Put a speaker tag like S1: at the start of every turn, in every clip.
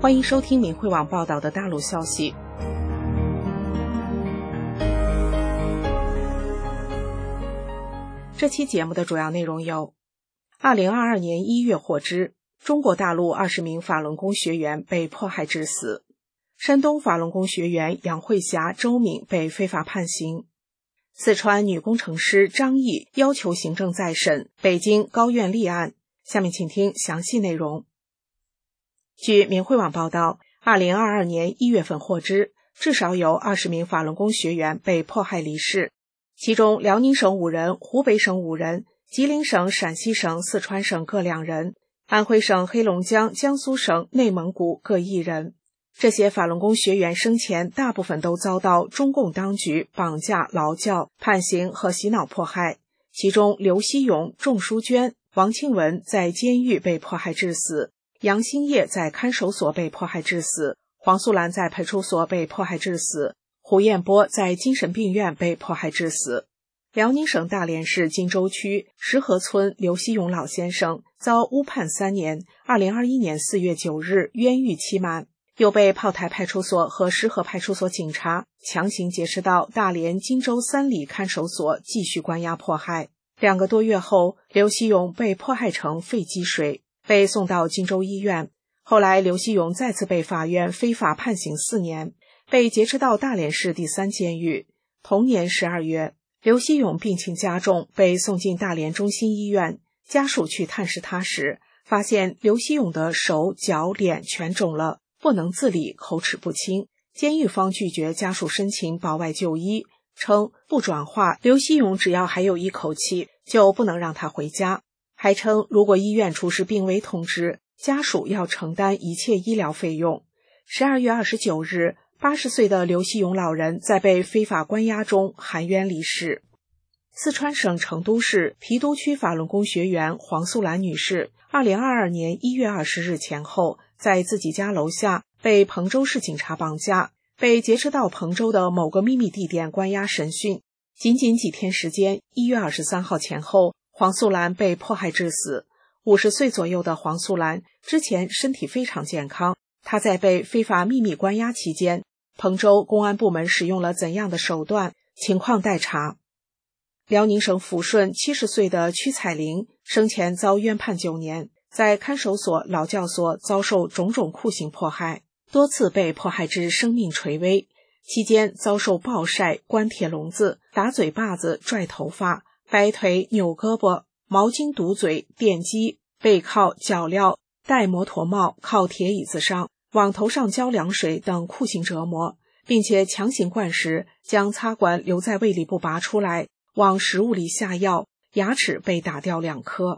S1: 欢迎收听明慧网报道的大陆消息。这期节目的主要内容有：2022年1月获知，中国大陆20名法轮功学员被迫害致死；山东法轮功学员杨慧霞、周敏被非法判刑；四川女工程师张毅要求行政再审，北京高院立案。下面请听详细内容。据明慧网报道，2022年1月份获知，至少有20名法轮功学员被迫害离世，其中辽宁省5人，湖北省5人，吉林省、陕西省、四川省各2人，安徽省、黑龙江、江苏省、内蒙古各1人。这些法轮功学员生前大部分都遭到中共当局绑架、劳教、判刑和洗脑迫害，其中刘希勇、仲淑娟、王庆文在监狱被迫害致死，杨兴业在看守所被迫害致死，黄素兰在派出所被迫害致死，胡彦波在精神病院被迫害致死。辽宁省大连市金州区石河村刘希勇老先生遭误判3年，2021年4月9日冤狱期满，又被炮台派出所和石河派出所警察强行劫持到大连金州3里看守所继续关押迫害。2个多月后，刘希勇被迫害成肺积水，被送到金州医院。后来刘希勇再次被法院非法判刑4年，被劫持到大连市第3监狱。同年12月，刘希勇病情加重，被送进大连中心医院。家属去探视他时，发现刘希勇的手、脚、脸全肿了，不能自理，口齿不清。监狱方拒绝家属申请保外就医，称不转化刘希勇只要还有一口气，就不能让他回家。还称如果医院出示病危通知，家属要承担一切医疗费用。12月29日，80岁的刘希勇老人在被非法关押中含冤离世。四川省成都市郫都区法轮功学员黄素兰女士2022年1月20日前后，在自己家楼下被彭州市警察绑架，被劫持到彭州的某个秘密地点关押审讯。仅几天时间，1月23号前后，黄素兰被迫害致死。50岁左右的黄素兰之前身体非常健康，她在被非法秘密关押期间，彭州公安部门使用了怎样的手段，情况待查。辽宁省抚顺70岁的屈彩玲生前遭冤判9年，在看守所、劳教所遭受种种酷刑迫害，多次被迫害至生命垂危，期间遭受暴晒、关铁笼子、打嘴巴子、拽头发、掰腿、扭胳膊、毛巾堵嘴、电击、背靠、脚镣、戴摩托帽、靠铁椅子上、往头上浇凉水等酷刑折磨，并且强行灌食，将插管留在胃里不拔出来，往食物里下药，牙齿被打掉2颗。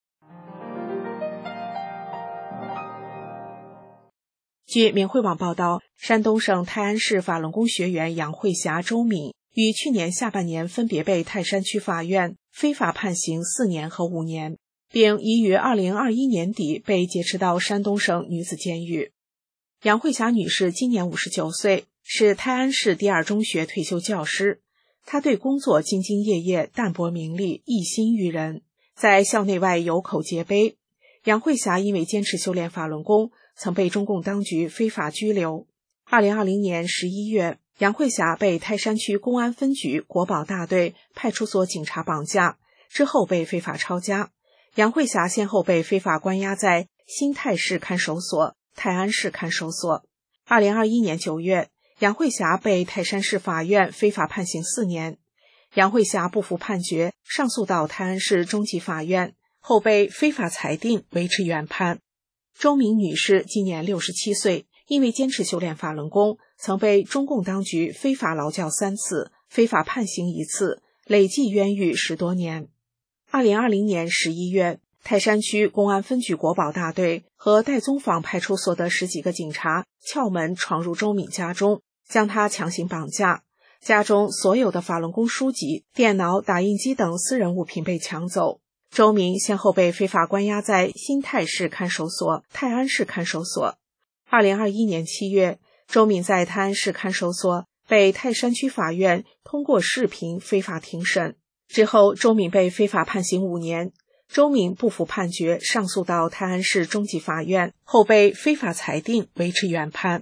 S1: 据明慧网报道，山东省泰安市法轮功学员杨慧霞、周敏于去年下半年分别被泰山区法院非法判刑4年和5年，并已于2021年底被劫持到山东省女子监狱。杨慧霞女士今年59岁，是泰安市第2中学退休教师。她对工作兢兢业业，淡泊名利，一心育人，在校内外有口皆碑。杨慧霞因为坚持修炼法轮功，曾被中共当局非法拘留。2020年11月，杨慧霞被泰山区公安分局国保大队派出所警察绑架，之后被非法抄家。杨慧霞先后被非法关押在新泰市看守所、泰安市看守所。2021年9月，杨慧霞被泰山市法院非法判刑4年。杨慧霞不服判决，上诉到泰安市中级法院，后被非法裁定维持原判。周敏女士今年67岁，因为坚持修炼法轮功，曾被中共当局非法劳教3次，非法判刑1次，累计冤狱10多年。2020年11月，泰山区公安分局国保大队和岱宗坊派出所的10几个警察撬门闯入周敏家中，将她强行绑架，家中所有的法轮功书籍、电脑、打印机等私人物品被抢走。周敏先后被非法关押在新泰市看守所、泰安市看守所。2021年7月，周敏在泰安市看守所被泰山区法院通过视频非法庭审，之后周敏被非法判刑5年。 周敏不服判决，上诉到泰安市中级法院，后被非法裁定维持原判。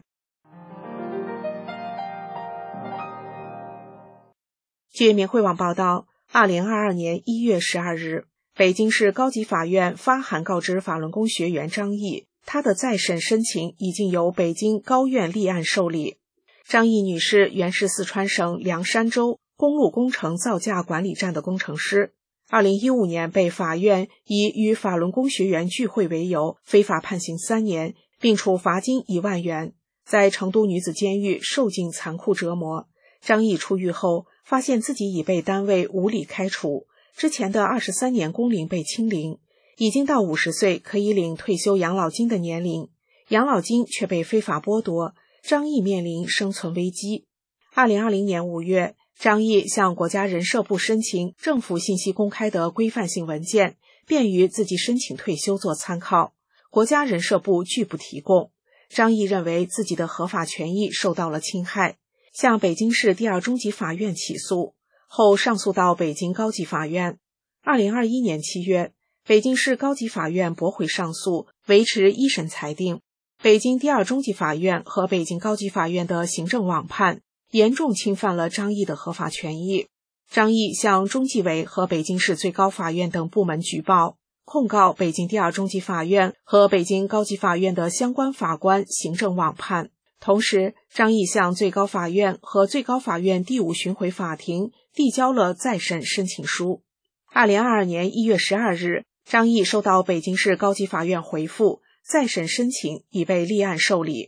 S1: 据明慧网报道，2022年1月12日，北京市高级法院发函告知法轮功学员张毅，他的再审申请已经由北京高院立案受理。张毅女士原是四川省凉山州公路工程造价管理站的工程师，2015年被法院以与法轮功学员聚会为由，非法判刑3年，并处罚金1万元，在成都女子监狱受尽残酷折磨。张毅出狱后，发现自己已被单位无理开除，之前的23年工龄被清零，已经到50岁可以领退休养老金的年龄，养老金却被非法剥夺，张毅面临生存危机。2020年5月，张毅向国家人社部申请政府信息公开的规范性文件，便于自己申请退休做参考。国家人社部拒不提供，张毅认为自己的合法权益受到了侵害，向北京市第2中级法院起诉，后上诉到北京高级法院。2021年7月，北京市高级法院驳回上诉，维持一审裁定。北京第2中级法院和北京高级法院的行政网判严重侵犯了张毅的合法权益。张毅向中纪委和北京市最高法院等部门举报，控告北京第2中级法院和北京高级法院的相关法官行政网判。同时，张毅向最高法院和最高法院第5巡回法庭递交了再审申请书。2022年1月12日，张毅收到北京市高级法院回复，再审申请已被立案受理。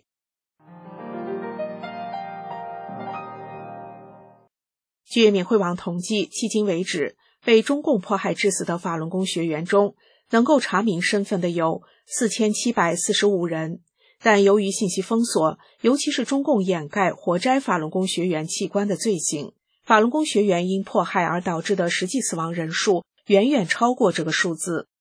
S1: 据明慧网统计，迄今为止，被中共迫害致死的法轮功学员中，能够查明身份的有4745人。但由于信息封锁，尤其是中共掩盖活摘法轮功学员器官的罪行，法轮功学员因迫害而导致的实际死亡人数远远超过这个数字。